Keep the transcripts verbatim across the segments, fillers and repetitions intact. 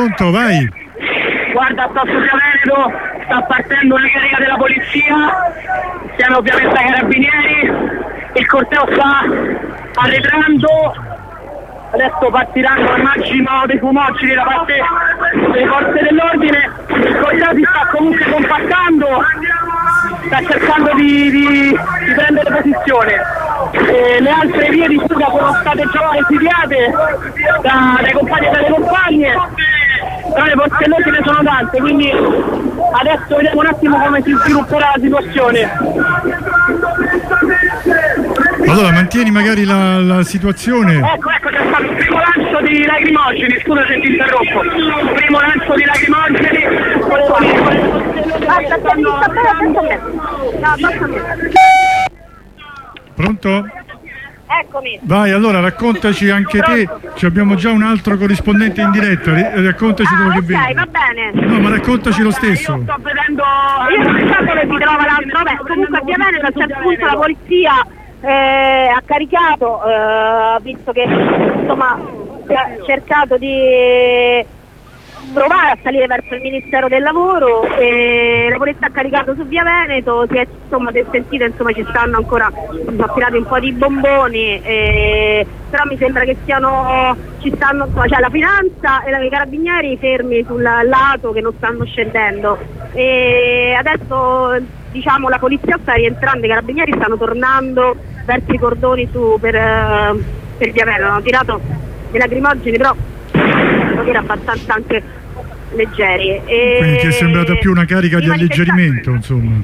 pronto, vai. Guarda, sto su Via Veneto, sta partendo una carica della polizia, siamo ovviamente ai carabinieri, il corteo sta arretrando, adesso partiranno immagino dei fumogeni da parte delle forze dell'ordine, il corteo si sta comunque compattando, sta cercando di, di, di prendere posizione. E le altre vie di fuga sono state già presidiate da, dai compagni e dalle compagne, però le forze dell'ordine sono tante, quindi adesso vediamo un attimo come si svilupperà la situazione. Allora mantieni magari la, la situazione. Ecco, ecco, c'è stato il primo lancio di lacrimogeni, scusa se ti interrompo. Il primo lancio di lacrimogeni. Pronto? Eccomi. Vai, allora raccontaci anche te, ci abbiamo già un altro corrispondente in diretta, raccontaci Ah, quello che ok, vedi. va bene. No, ma raccontaci lo stesso. Io sto vedendo. Io non so dove si trova l'altro, vabbè, comunque a Via Veneto a un certo punto la polizia eh, ha caricato, eh, visto che insomma ha cercato di provare a salire verso il Ministero del Lavoro, e la polizia ha caricato su Via Veneto, si è insomma sentite, insomma ci stanno ancora, sono tirati un po' di bomboni, e, però mi sembra che siano, ci stanno, insomma, c'è la finanza e i carabinieri fermi sul lato che non stanno scendendo, e adesso diciamo la polizia sta rientrando, i carabinieri stanno tornando verso i cordoni su per, uh, per Via Veneto, hanno tirato dei lacrimogeni, però devo dire abbastanza anche leggeri. E quindi ti è sembrata più una carica di alleggerimento, insomma.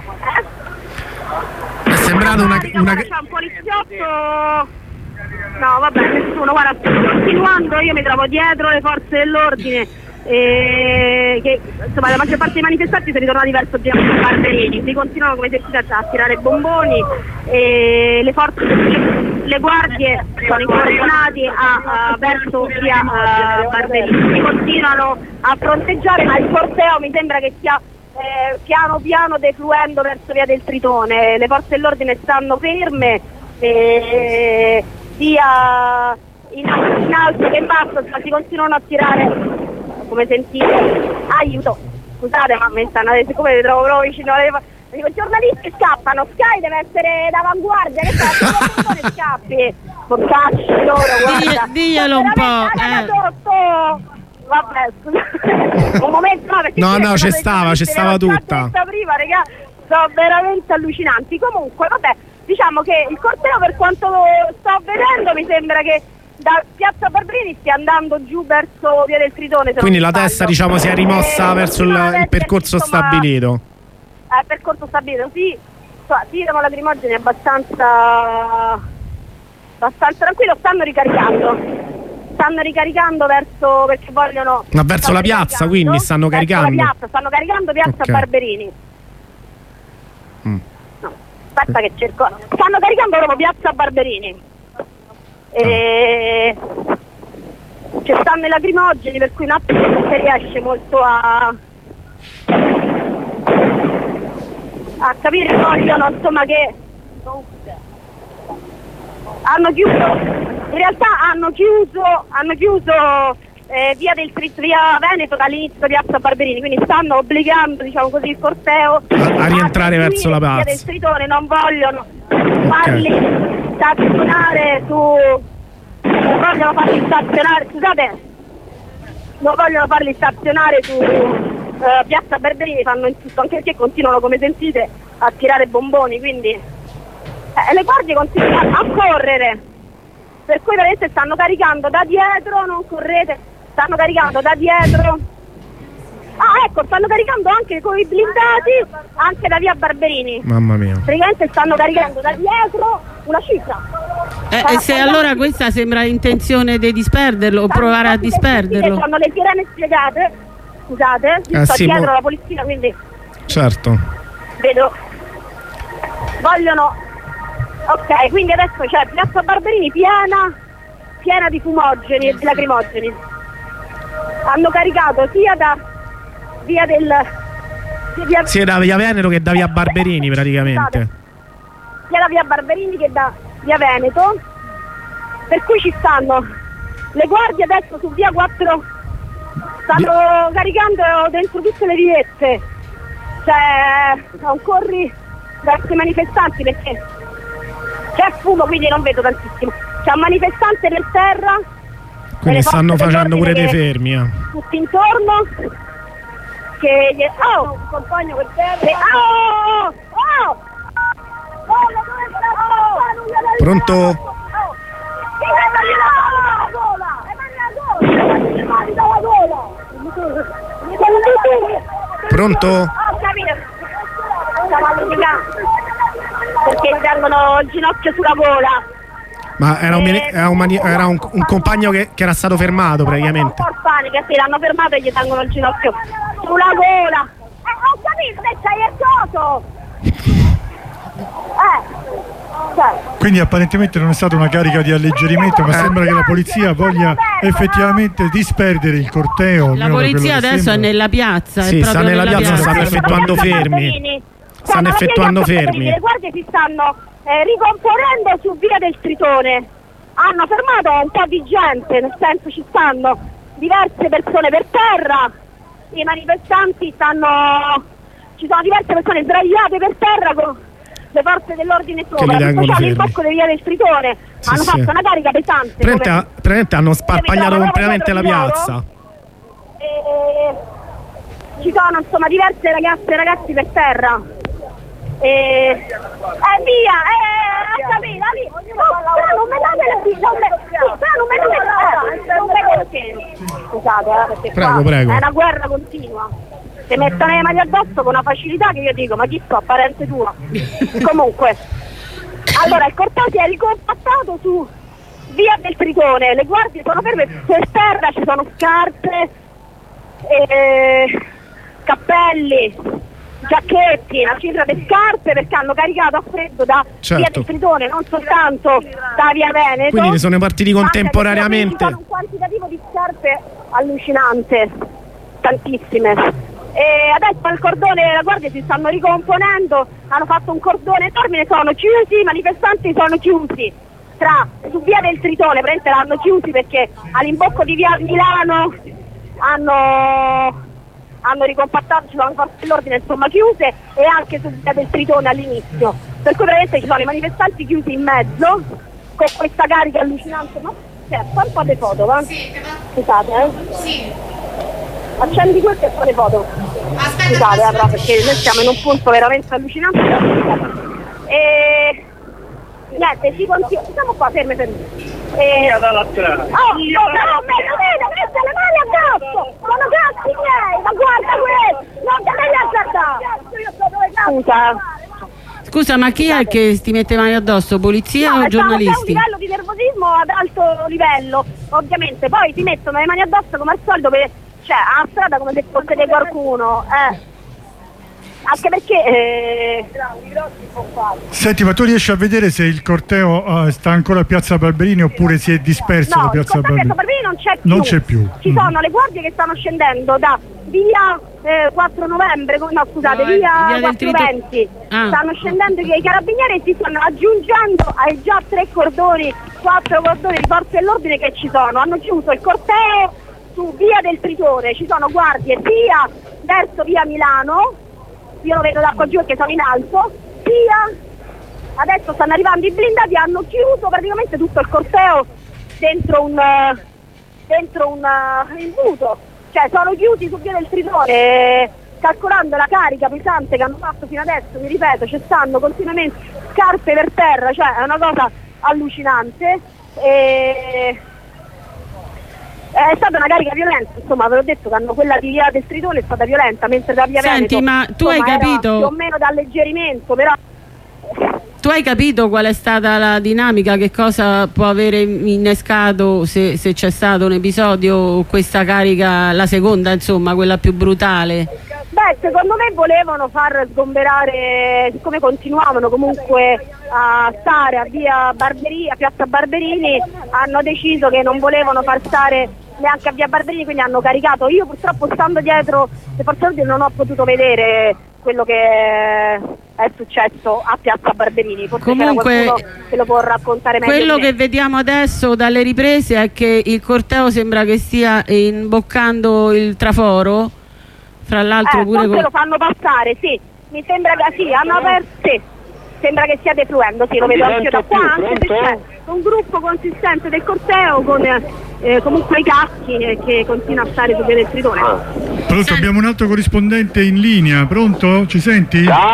È sembrata una, una... C'è un poliziotto. No, vabbè, nessuno, guarda, continuando io mi trovo dietro le forze dell'ordine, e che insomma la maggior parte dei manifestanti sono ritornati verso Piazza Barberini, si continuano come sentite a tirare bomboni, e le forze, le guardie sono incardinati a, a verso via uh, Barberini, si continuano a fronteggiare, ma il corteo mi sembra che stia eh, piano piano defluendo verso via del Tritone, le forze dell'ordine stanno ferme, e sia in, in alto che in basso, ma si continuano a tirare, come sentite. Aiuto, scusate, ma mi stanno, siccome mi trovo proprio vicino alle, dico, i giornalisti scappano, Sky deve essere d'avanguardia, che sta, ne scappi, portacci loro, guarda. Diglielo un po', eh. Sotto. Vabbè, scusate, un momento, no, perché no, no, c'è stava, c'è stava tutta. Prima, raga, sono veramente allucinanti. Comunque, vabbè, diciamo che il corteo, per quanto sto vedendo, mi sembra che da Piazza Barberini stia andando giù verso via del Tritone. Quindi la testa, diciamo, si è rimossa eh, verso il, il percorso insomma, stabilito. Eh, percorso stabilito, sì. Tirano lacrimogeni abbastanza abbastanza tranquillo, stanno ricaricando. Stanno ricaricando verso, perché vogliono. Ma verso la piazza, quindi stanno verso caricando. La piazza, stanno caricando Piazza okay. Barberini. Mm. No, aspetta che cerco. Stanno caricando proprio Piazza Barberini. E ci stanno i lacrimogeni, per cui un attimo non si riesce molto a a capire, vogliono insomma che hanno chiuso, in realtà hanno chiuso hanno chiuso eh, via del via Veneto dall'inizio di Piazza Barberini, quindi stanno obbligando, diciamo così, il corteo a, a rientrare a verso la piazza. Via del Tritone, non vogliono farli okay. stazionare su non vogliono farli stazionare scusate non vogliono farli stazionare su uh, Piazza Barberini, fanno in tutto, anche perché continuano, come sentite, a tirare bomboni, quindi eh, le guardie continuano a correre, per cui veramente stanno caricando da dietro, non correte, stanno caricando da dietro. Ah, ecco, stanno caricando anche con i blindati, anche da via Barberini. Mamma mia. Praticamente stanno caricando da dietro una cifra. Eh, e se allora questa sembra intenzione di disperderlo o provare a disperderlo? Hanno le sirene spiegate, scusate, eh, sto sì, dietro mo... la polizia, quindi... Certo. Vedo. Vogliono... Ok, quindi adesso c'è Piazza Barberini piena, piena di fumogeni e di lacrimogeni. Hanno caricato sia da... via del via, sia da via Veneto che da via Barberini praticamente, sia da via Barberini che da via Veneto, per cui ci stanno le guardie adesso su via quattro stanno Di... caricando dentro tutte le viette, cioè non corri verso i manifestanti perché c'è fumo, quindi non vedo tantissimo. C'è un manifestante per terra, quindi stanno facendo pure dei fermi eh. tutti intorno che gli... oh, un compagno per terra. Oh, oh, oh. Pronto? Pronto? Perché gli tengono il ginocchio sulla gola. Ma era un, era un, mani- era un, un compagno che, che era stato fermato praticamente. Un po' panica, sì, l'hanno fermato e gli tengono il ginocchio sulla gola. Eh, ho capito, te c'hai il coso! Eh, cioè. Quindi apparentemente non è stata una carica di alleggerimento, ma eh. sembra che la polizia voglia effettivamente disperdere il corteo. La polizia adesso sembra. È nella piazza. Sì, è sta nella, nella piazza, piazza, stanno effettuando fermi. Stanno effettuando fermi. Le guardie si stanno eh, ricomponendo su via del Tritone. Hanno fermato un po' di gente, nel senso ci stanno diverse persone per terra, i manifestanti stanno, ci sono diverse persone sdraiate per terra con le forze dell'ordine sopra, speciali in bocco di via del Stritone, sì, hanno sì. fatto una carica pesante. Praticamente, praticamente hanno sparpagliato completamente la piazza. E ci sono insomma diverse ragazze e ragazzi per terra. E eh, via, eh, ha capito, lì. Oh, non mi date la vita, non mi date non mi perché. Scusate, eh, perché prego, qua prego. È una guerra continua. Si mettono le mani addosso con una facilità che io dico, ma chi so, parente tua. Comunque, allora il corteo si è ricompattato su via del Tritone, le guardie sono ferme per terra, ci sono scarpe, eh, cappelli, giacchetti, una cifra di scarpe perché hanno caricato a freddo da certo. via del Tritone, non soltanto da via Veneto. Quindi sono partiti contemporaneamente. C'è un quantitativo di scarpe allucinante, tantissime. E adesso il cordone, la guardia si stanno ricomponendo, hanno fatto un cordone enorme, sono chiusi, i manifestanti sono chiusi tra su via del Tritone, praticamente l'hanno chiusi perché all'imbocco di via Milano hanno hanno ricompattato, ci sono le forze dell'ordine insomma chiuse e anche su via del Tritone all'inizio, per cui praticamente ci sono i manifestanti chiusi in mezzo con questa carica allucinante. No? Cioè, fa un po' di foto, va? Sì, scusate, eh? Sì. Accendi questo e fa le foto. Aspetta, scusate, eh, però, perché noi siamo in un punto veramente allucinante. E niente, ci continua. Siamo qua, ferme, ferme. E... Oh, no, no, no, vedo, queste le mani addosso! Sono cazzi miei, ma guarda questo! Non te ne accertare! Scusa. Scusa, ma chi è che ti mette mani addosso? Polizia no, o giornalisti? C'è un livello di nervosismo ad alto livello, ovviamente. Poi ti mettono le mani addosso come al solito per... Cioè, a strada come se fosse di qualcuno, eh. Anche perché eh... Senti, ma tu riesci a vedere se il corteo uh, sta ancora a Piazza Barberini oppure si è disperso no, da Piazza Barberini? No, Barberini non c'è più. Non c'è più. Ci mm. sono le guardie che stanno scendendo da via eh, quattro novembre, no scusate, no, via, via quattro venti. Ah. Stanno scendendo i carabinieri e si stanno aggiungendo ai già tre cordoni, quattro cordoni di forze dell'ordine che ci sono. Hanno chiuso il corteo su via del Tritone, ci sono guardie sia verso via Milano, io lo vedo da qua giù perché sono in alto, sia adesso stanno arrivando i blindati, hanno chiuso praticamente tutto il corteo dentro un dentro un imbuto, cioè sono chiusi su via del Tritone, calcolando la carica pesante che hanno fatto fino adesso, mi ripeto, ci stanno continuamente scarpe per terra, cioè è una cosa allucinante. E è stata una carica violenta, insomma, ve l'ho detto che hanno quella di via del Stritone è stata violenta, mentre da via Senti, Veneto, ma tu insomma, hai capito più o meno d'alleggerimento, però tu hai capito qual è stata la dinamica, che cosa può avere innescato, se, se c'è stato un episodio, questa carica, la seconda, insomma, quella più brutale? Beh, secondo me volevano far sgomberare, siccome continuavano comunque a stare a via Barberini, a Piazza Barberini, hanno deciso che non volevano far stare neanche a via Barberini, quindi hanno caricato. Io purtroppo stando dietro le forze dell'ordine non ho potuto vedere quello che è successo a Piazza Barberini. Forse comunque che lo può raccontare meglio. Quello che vediamo adesso dalle riprese è che il corteo sembra che stia imboccando il traforo, fra l'altro eh, pure con... lo fanno passare, sì, mi sembra che sì, hanno aperto, sì. Sembra che stia defluendo, sì, lo vedo anche da qua, anche se c'è un gruppo consistente del corteo con eh, comunque i caschi eh, che continua a stare su via del Tritone. Pronto, abbiamo un altro corrispondente in linea, pronto? Ci senti?